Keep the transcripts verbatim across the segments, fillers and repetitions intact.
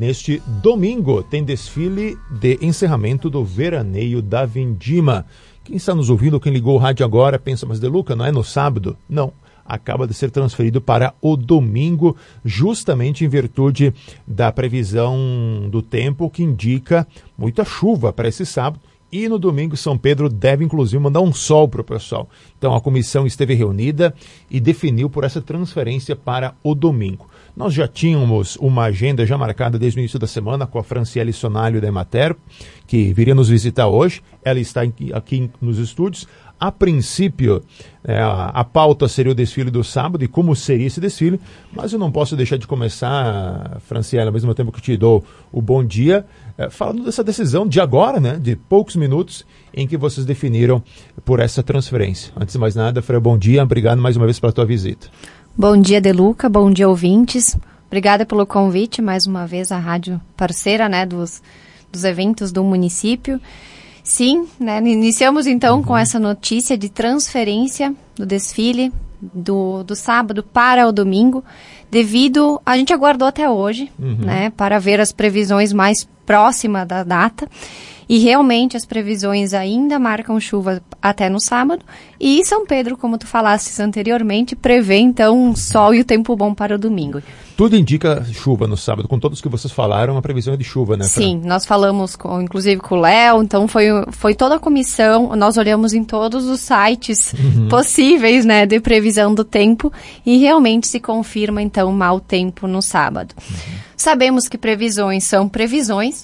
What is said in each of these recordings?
neste domingo tem desfile de encerramento do Veraneio da Vindima. Quem está nos ouvindo, quem ligou o rádio agora, pensa, mas Deluca, não é no sábado? Não, acaba de ser transferido para o domingo, justamente em virtude da previsão do tempo que indica muita chuva para esse sábado. E no domingo, São Pedro deve, inclusive, mandar um sol para o pessoal. Então, a comissão esteve reunida e definiu por essa transferência para o domingo. Nós já tínhamos uma agenda já marcada desde o início da semana com a Franciele Sonalho da Emater, que viria nos visitar hoje. Ela está aqui nos estúdios. A princípio, é, a, a pauta seria o desfile do sábado e como seria esse desfile, mas eu não posso deixar de começar, Franciele, ao mesmo tempo que te dou o bom dia, é, falando dessa decisão de agora, né, de poucos minutos, em que vocês definiram por essa transferência. Antes de mais nada, Fran, bom dia, obrigado mais uma vez pela tua visita. Bom dia, Deluca, bom dia, ouvintes. Obrigada pelo convite, mais uma vez, à rádio parceira, né, dos, dos eventos do município. Sim, né, iniciamos então uhum. com essa notícia de transferência do desfile do, do sábado para o domingo, devido, a gente aguardou até hoje, uhum. né, para ver as previsões mais próximas da data, e realmente as previsões ainda marcam chuva até no sábado, e São Pedro, como tu falasses anteriormente, prevê então um sol e o tempo bom para o domingo. Tudo indica chuva no sábado, com todos que vocês falaram, a previsão é de chuva, né, Fran? Sim, nós falamos com, inclusive com o Léo, então foi, foi toda a comissão, nós olhamos em todos os sites uhum. possíveis, né, de previsão do tempo, e realmente se confirma então mau tempo no sábado. Uhum. Sabemos que previsões são previsões,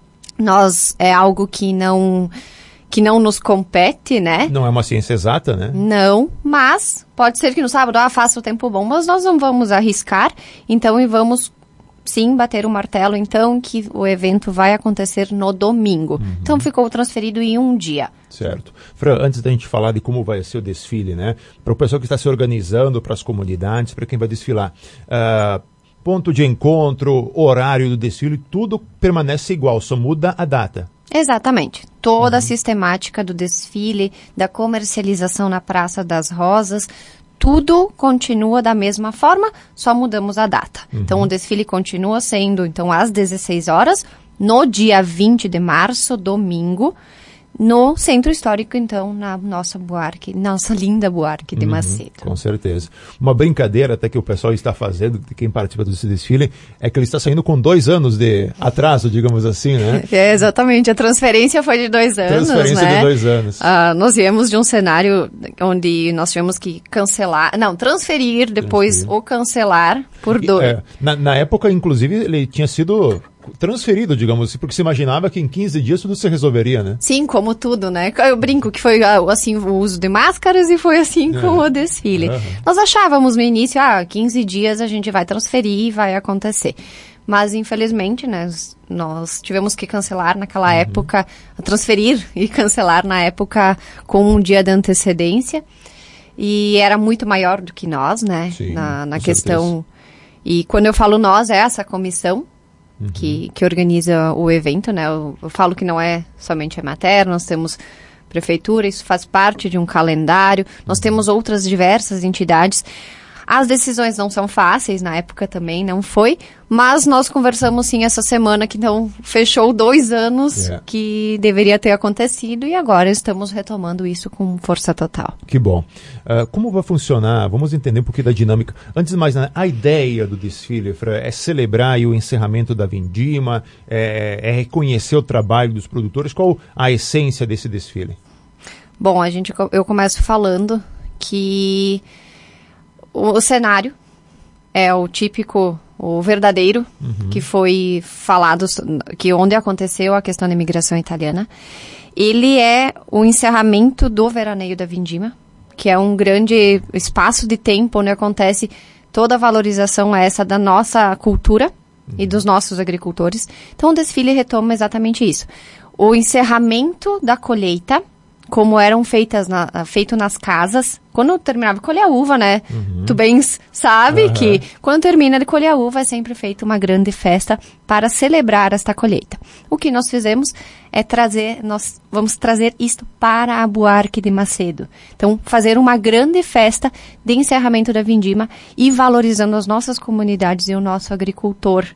nós é algo que não... que não nos compete, né? Não é uma ciência exata, né? Não, mas pode ser que no sábado, ah, faça o tempo bom, mas nós não vamos arriscar, então, e vamos, sim, bater o martelo, então, que o evento vai acontecer no domingo. Uhum. Então, ficou transferido em um dia. Certo. Fran, antes da gente falar de como vai ser o desfile, né? Para o pessoal que está se organizando, para as comunidades, para quem vai desfilar, uh, ponto de encontro, horário do desfile, tudo permanece igual, só muda a data. Exatamente. Toda uhum. a sistemática do desfile, da comercialização na Praça das Rosas, tudo continua da mesma forma, só mudamos a data. Uhum. Então, o desfile continua sendo, então, às dezesseis horas, no dia vinte de março, domingo, no Centro Histórico, então, na nossa Buarque, nossa linda Buarque de uhum, Macedo. Com certeza. Uma brincadeira até que o pessoal está fazendo, de quem participa desse desfile, é que ele está saindo com dois anos de atraso, digamos assim, né? É, exatamente. A transferência foi de dois anos, transferência né? de dois anos. Ah, nós viemos de um cenário onde nós tivemos que cancelar, não, transferir, depois transferir. ou cancelar por dois. É, na, na época, inclusive, ele tinha sido... transferido, digamos assim, porque se imaginava que em quinze dias tudo se resolveria, né? Sim, como tudo, né? Eu brinco que foi assim o uso de máscaras e foi assim é. com o desfile. Uhum. Nós achávamos no início, ah, quinze dias a gente vai transferir e vai acontecer. Mas, infelizmente, né, nós tivemos que cancelar naquela uhum. época, transferir e cancelar na época com um dia de antecedência. E era muito maior do que nós, né? Sim, na na questão... Certeza. E quando eu falo nós, é essa comissão, Uhum. Que, que organiza o evento, né? Eu, eu falo que não é somente a Emater, nós temos prefeitura, isso faz parte de um calendário, nós uhum. temos outras diversas entidades. As decisões não são fáceis, na época também não foi, mas nós conversamos sim essa semana que então fechou dois anos yeah. que deveria ter acontecido e agora estamos retomando isso com força total. Que bom. Uh, como vai funcionar? Vamos entender um pouquinho da dinâmica. Antes de mais nada, a ideia do desfile, Fran, é celebrar aí o encerramento da Vindima, é, é reconhecer o trabalho dos produtores. Qual a essência desse desfile? Bom, a gente, eu começo falando que o, o cenário é o típico, o verdadeiro, uhum. que foi falado, que onde aconteceu a questão da imigração italiana. Ele é o encerramento do Veraneio da Vindima, que é um grande espaço de tempo onde acontece toda a valorização essa da nossa cultura uhum. e dos nossos agricultores. Então, o desfile retoma exatamente isso. O encerramento da colheita, como eram feitas na, feito nas casas, quando terminava de colher a uva, né? Uhum. Tu bem sabe uhum. que quando termina de colher a uva é sempre feita uma grande festa para celebrar esta colheita. O que nós fizemos é trazer, nós vamos trazer isto para a Buarque de Macedo. Então, fazer uma grande festa de encerramento da Vindima e valorizando as nossas comunidades e o nosso agricultor. Uhum.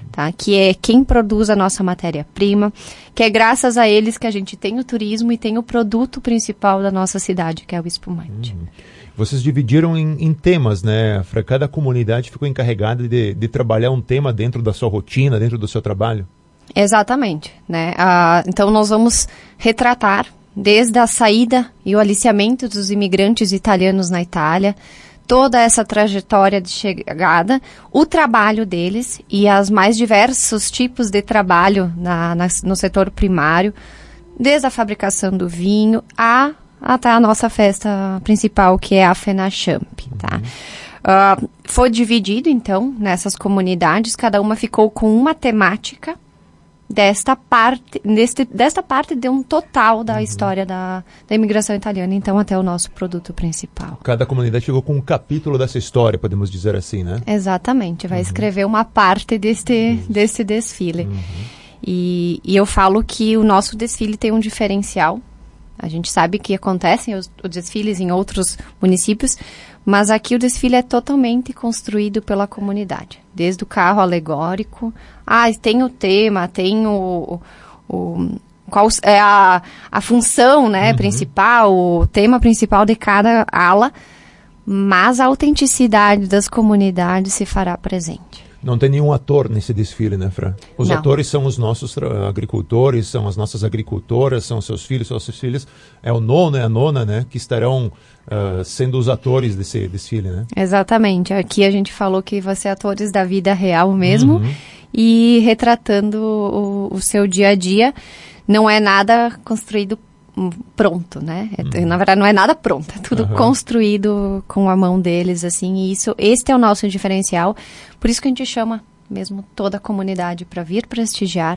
tá? Que é quem produz a nossa matéria-prima, que é graças a eles que a gente tem o turismo e tem o produto principal da nossa cidade, que é o espumante. Uhum. Vocês dividiram em, em temas, né? Cada comunidade ficou encarregada de, de trabalhar um tema dentro da sua rotina, dentro do seu trabalho? Exatamente, né? Ah, então nós vamos retratar desde a saída e o aliciamento dos imigrantes italianos na Itália, toda essa trajetória de chegada, o trabalho deles e os mais diversos tipos de trabalho na, na, no setor primário, desde a fabricação do vinho a, até a nossa festa principal, que é a FENACHAMP, tá? Uh, foi dividido, então, nessas comunidades, cada uma ficou com uma temática desta parte, deste, desta parte de um total da uhum. história da, da imigração italiana, então, até o nosso produto principal. Cada comunidade chegou com um capítulo dessa história, podemos dizer assim, né? Exatamente, vai uhum. escrever uma parte deste, uhum. deste desfile. Uhum. E, e eu falo que o nosso desfile tem um diferencial. A gente sabe que acontecem os, os desfiles em outros municípios, mas aqui o desfile é totalmente construído pela comunidade. Desde o carro alegórico, ah, tem o tema, tem o... o qual é a, a função, né, uhum. principal, o tema principal de cada ala, mas a autenticidade das comunidades se fará presente. Não tem nenhum ator nesse desfile, né, Fran? Os Não. atores são os nossos agricultores, são as nossas agricultoras, são seus filhos, são seus filhos. É o nono e a nona, né, que estarão uh, sendo os atores desse desfile, né? Exatamente. Aqui a gente falou que vão ser atores da vida real mesmo uhum. e retratando o, o seu dia a dia. Não é nada construído pronto, né? É, uhum. Na verdade, não é nada pronto, é tudo uhum. construído com a mão deles, assim, e isso, este é o nosso diferencial, por isso que a gente chama mesmo toda a comunidade para vir prestigiar,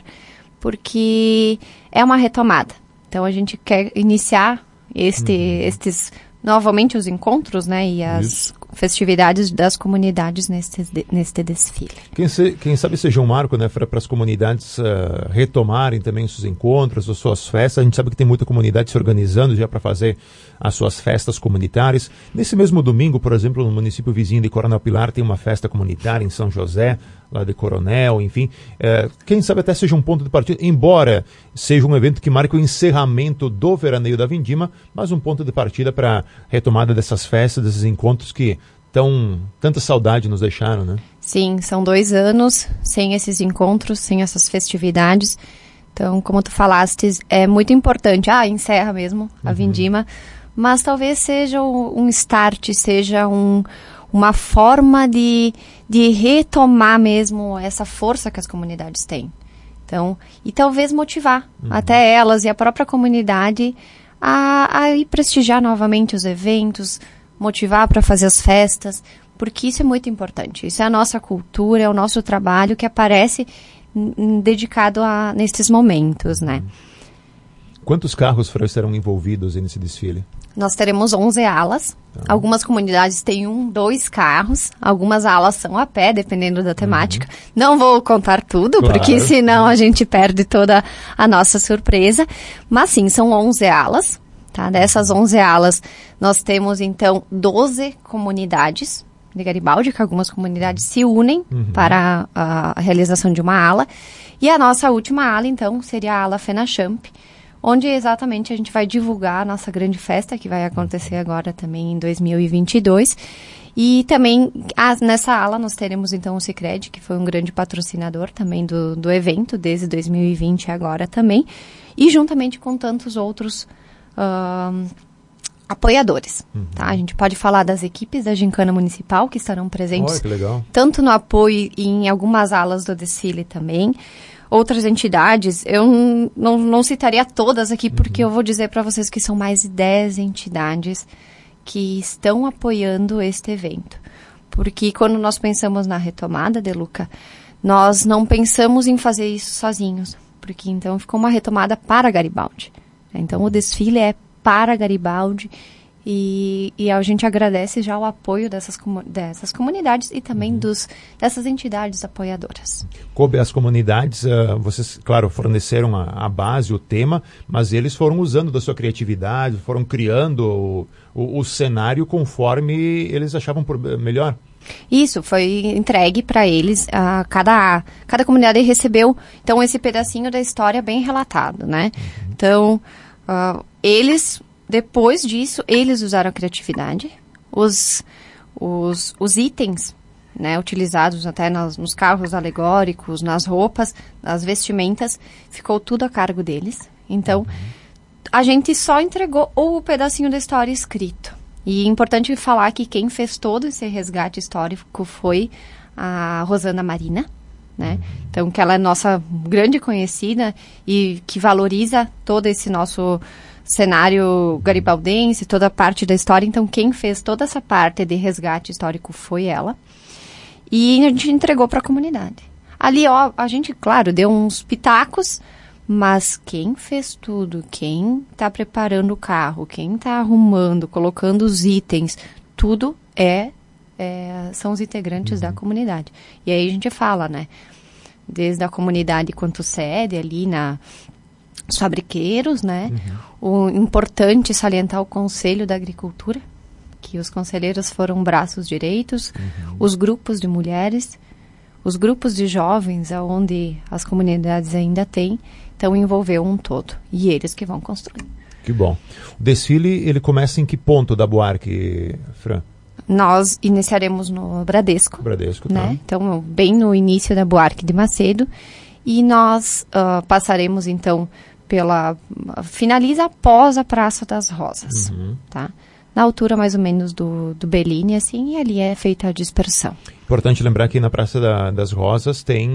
porque é uma retomada. Então, a gente quer iniciar este, uhum. estes, novamente, os encontros, né, e as isso. festividades das comunidades neste, neste desfile. Quem, se, quem sabe seja um marco, né, para as comunidades uh, retomarem também seus encontros, as suas festas. A gente sabe que tem muita comunidade se organizando já para fazer as suas festas comunitárias. Nesse mesmo domingo, por exemplo, no município vizinho de Coronel Pilar, tem uma festa comunitária em São José, lá de Coronel, enfim. Uh, quem sabe até seja um ponto de partida, embora seja um evento que marque o encerramento do Veraneio da Vindima, mas um ponto de partida para a retomada dessas festas, desses encontros que tão, tanta saudade nos deixaram, né? Sim, são dois anos sem esses encontros, sem essas festividades. Então, como tu falaste, é muito importante. Ah, encerra mesmo a uhum. Vindima, mas talvez seja um start, seja um, uma forma de, de retomar mesmo essa força que as comunidades têm. Então, e talvez motivar uhum. até elas e a própria comunidade a, a ir prestigiar novamente os eventos, motivar para fazer as festas, porque isso é muito importante. Isso é a nossa cultura, é o nosso trabalho que aparece n- dedicado a nestes momentos, né? Quantos carros serão envolvidos nesse desfile? Nós teremos onze alas. Tá. Algumas comunidades têm um, dois carros. Algumas alas são a pé, dependendo da temática. Uhum. Não vou contar tudo, claro. Porque senão a gente perde toda a nossa surpresa. Mas sim, são onze alas. Tá? Dessas onze alas, nós temos, então, doze comunidades de Garibaldi, que algumas comunidades se unem uhum. para a, a realização de uma ala. E a nossa última ala, então, seria a ala FENACHAMP, onde exatamente a gente vai divulgar a nossa grande festa, que vai acontecer agora também em dois mil e vinte e dois. E também, a, nessa ala, nós teremos, então, o Sicredi, que foi um grande patrocinador também do, do evento, desde dois mil e vinte agora também. E juntamente com tantos outros Uh, apoiadores, uhum. tá? A gente pode falar das equipes da Gincana Municipal que estarão presentes, oh, que legal. Tanto no apoio e em algumas alas do desfile também. Outras entidades, eu n- não, não citaria todas aqui, uhum. porque eu vou dizer para vocês que são mais de dez entidades que estão apoiando este evento. Porque quando nós pensamos na retomada, De Luca, nós não pensamos em fazer isso sozinhos, porque então ficou uma retomada para Garibaldi. Então, o desfile é para Garibaldi e, e a gente agradece já o apoio dessas, comu- dessas comunidades e também uhum. dos, dessas entidades apoiadoras. Coube as comunidades, uh, vocês, claro, forneceram a, a base, o tema, mas eles foram usando da sua criatividade, foram criando o, o, o cenário conforme eles achavam por, melhor. Isso, foi entregue para eles, uh, cada, cada comunidade recebeu, então, esse pedacinho da história bem relatado, né? Uhum. Então, uh, eles, depois disso, eles usaram a criatividade, os, os, os itens, né, utilizados até nas, nos carros alegóricos, nas roupas, nas vestimentas, ficou tudo a cargo deles. Então, uhum. a gente só entregou o pedacinho da história escrito. E é importante falar que quem fez todo esse resgate histórico foi a Rosana Marina, né? Então, que ela é nossa grande conhecida e que valoriza todo esse nosso cenário garibaldense, toda a parte da história. Então, quem fez toda essa parte de resgate histórico foi ela. E a gente entregou para a comunidade. Ali, ó, a gente, claro, deu uns pitacos, mas quem fez tudo, quem está preparando o carro, quem está arrumando, colocando os itens, tudo é, é são os integrantes uhum. da comunidade. E aí a gente fala, né? Desde a comunidade quanto sede ali na os fabriqueiros, né? Uhum. O importante salientar o Conselho da Agricultura, que os conselheiros foram braços direitos, uhum. os grupos de mulheres, os grupos de jovens, onde as comunidades ainda têm, então envolveu um todo. E eles que vão construir. Que bom. O desfile, ele começa em que ponto da Buarque, Fran? Nós iniciaremos no Bradesco. Bradesco, tá. Né? Então, bem no início da Buarque de Macedo. E nós uh, passaremos, então, pela... Finaliza após a Praça das Rosas, uhum. tá? Na altura, mais ou menos, do, do Bellini, assim, e ali é feita a dispersão. Importante lembrar que na Praça da, das Rosas tem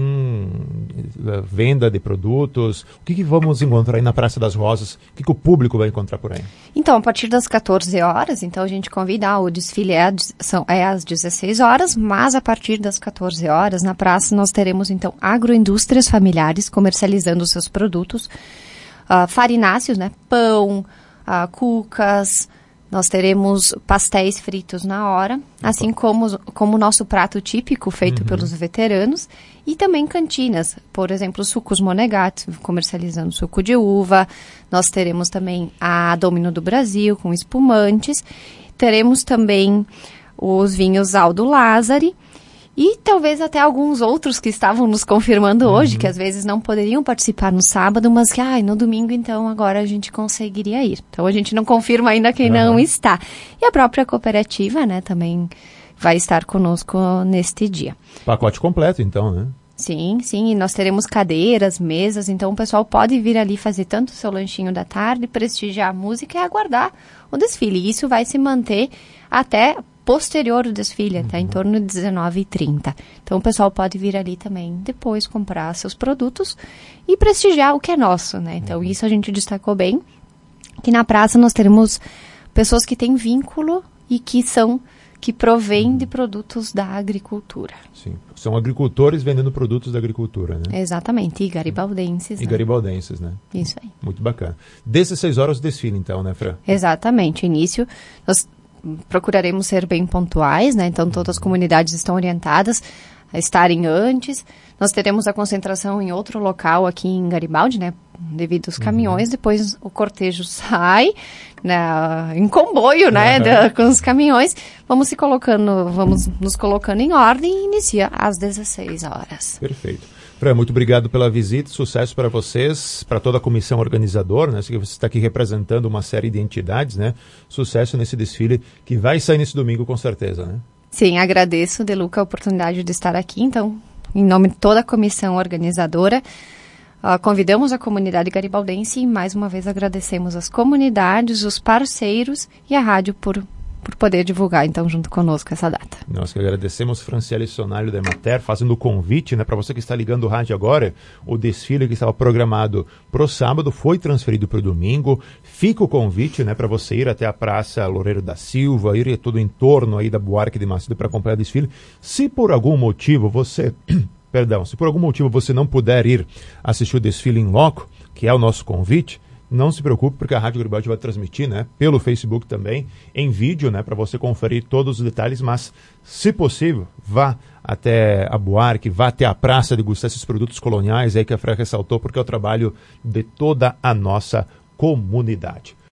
uh, venda de produtos. O que, que vamos encontrar aí na Praça das Rosas? O que, que o público vai encontrar por aí? Então, a partir das quatorze horas, então a gente convida, ah, o desfile é, são, é às dezesseis horas, mas a partir das quatorze horas, na praça, nós teremos, então, agroindústrias familiares comercializando os seus produtos, uh, farináceos, né, pão, uh, cucas... Nós teremos pastéis fritos na hora, assim como, como o nosso prato típico feito uhum. pelos veteranos, e também cantinas, por exemplo, sucos Monegat, comercializando suco de uva. Nós teremos também a Domino do Brasil, com espumantes. Teremos também os vinhos Aldo Lázari, e talvez até alguns outros que estavam nos confirmando uhum. hoje, que às vezes não poderiam participar no sábado, mas que ah, no domingo, então, agora a gente conseguiria ir. Então, a gente não confirma ainda quem uhum. não está. E a própria cooperativa, né, também vai estar conosco neste dia. Pacote completo, então, né? Sim, sim, e nós teremos cadeiras, mesas, então o pessoal pode vir ali fazer tanto o seu lanchinho da tarde, prestigiar a música e aguardar o desfile. E isso vai se manter até... posterior do desfile, até uhum. em torno de dezenove e trinta. Então, o pessoal pode vir ali também depois comprar seus produtos e prestigiar o que é nosso, né? Então, isso a gente destacou bem, que na praça nós teremos pessoas que têm vínculo e que são, que provêm de produtos da agricultura. Sim, são agricultores vendendo produtos da agricultura, né? Exatamente, e garibaldenses. E né? garibaldenses, né? Isso aí. Muito bacana. dezesseis horas o desfile, então, né, Fran? Exatamente, início, nós procuraremos ser bem pontuais, né? Então, todas as comunidades estão orientadas a estarem antes. Nós teremos a concentração em outro local aqui em Garibaldi, né? Devido aos caminhões. Uhum. Depois o cortejo sai, né? Em comboio, né? Uhum. Da, com os caminhões. Vamos se colocando, vamos nos colocando em ordem e inicia às dezesseis horas. Perfeito. Fran, muito obrigado pela visita, sucesso para vocês, para toda a comissão organizadora, né? Você está aqui representando uma série de entidades, né? Sucesso nesse desfile que vai sair nesse domingo com certeza, né? Sim, agradeço, De Luca, a oportunidade de estar aqui, então, em nome de toda a comissão organizadora, uh, convidamos a comunidade garibaldense e mais uma vez agradecemos as comunidades, os parceiros e a rádio por por poder divulgar, então, junto conosco essa data. Nós que agradecemos Franciele Sonário da Emater, fazendo o convite, né, para você que está ligando o rádio agora, o desfile que estava programado para o sábado foi transferido para o domingo. Fica o convite, né, para você ir até a Praça Loureiro da Silva, ir todo o entorno aí da Buarque de Macedo para acompanhar o desfile. Se por algum motivo você... Perdão, se por algum motivo você não puder ir assistir o desfile em loco, que é o nosso convite, não se preocupe, porque a Rádio Garibaldi vai transmitir, né, pelo Facebook também, em vídeo, né, para você conferir todos os detalhes, mas, se possível, vá até a Buarque, vá até a praça degustar esses produtos coloniais aí que a Fran ressaltou, porque é o trabalho de toda a nossa comunidade.